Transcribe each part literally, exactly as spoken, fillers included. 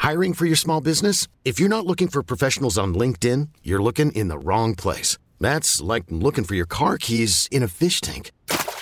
Hiring for your small business? If you're not looking for professionals on LinkedIn, you're looking in the wrong place. That's like looking for your car keys in a fish tank.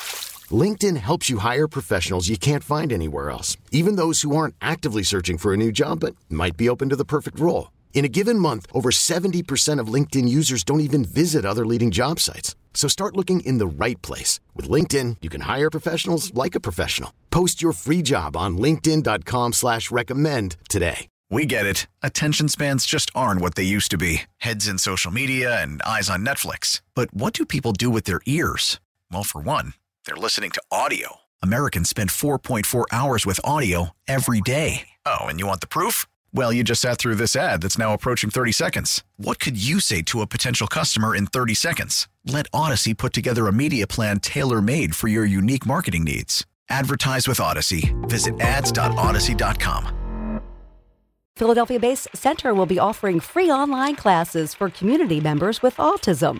LinkedIn helps you hire professionals you can't find anywhere else, even those who aren't actively searching for a new job but might be open to the perfect role. In a given month, over seventy percent of LinkedIn users don't even visit other leading job sites. So start looking in the right place. With LinkedIn, you can hire professionals like a professional. Post your free job on linkedin.com slash recommend today. We get it. Attention spans just aren't what they used to be. Heads in social media and eyes on Netflix. But what do people do with their ears? Well, for one, they're listening to audio. Americans spend four point four hours with audio every day. Oh, and you want the proof? Well, you just sat through this ad that's now approaching thirty seconds. What could you say to a potential customer in thirty seconds? Let Odyssey put together a media plan tailor-made for your unique marketing needs. Advertise with Odyssey. Visit ads dot odyssey dot com. Philadelphia-based Center will be offering free online classes for community members with autism.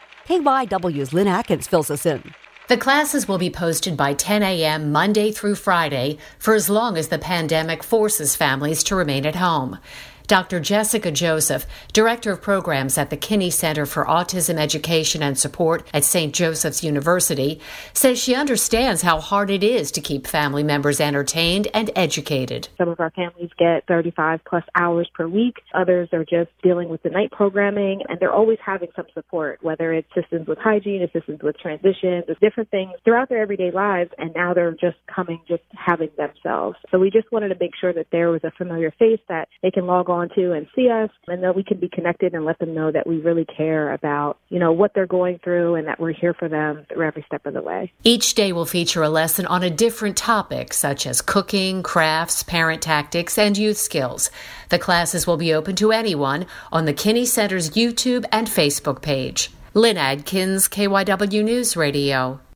K Y W's Lynn Atkins fills us in. The classes will be posted by ten a.m. Monday through Friday for as long as the pandemic forces families to remain at home. Doctor Jessica Joseph, Director of Programs at the Kinney Center for Autism Education and Support at Saint Joseph's University, says she understands how hard it is to keep family members entertained and educated. Some of our families get thirty-five plus hours per week. Others are just dealing with the night programming, and they're always having some support, whether it's assistance with hygiene, assistance with transitions, there's different things throughout their everyday lives, and now they're just coming, just having themselves. So we just wanted to make sure that there was a familiar face that they can log on to and see us, and that we can be connected and let them know that we really care about, you know, what they're going through and that we're here for them through every step of the way. Each day will feature a lesson on a different topic, such as cooking, crafts, parent tactics, and youth skills. The classes will be open to anyone on the Kinney Center's YouTube and Facebook page. Lynn Adkins, K Y W News Radio.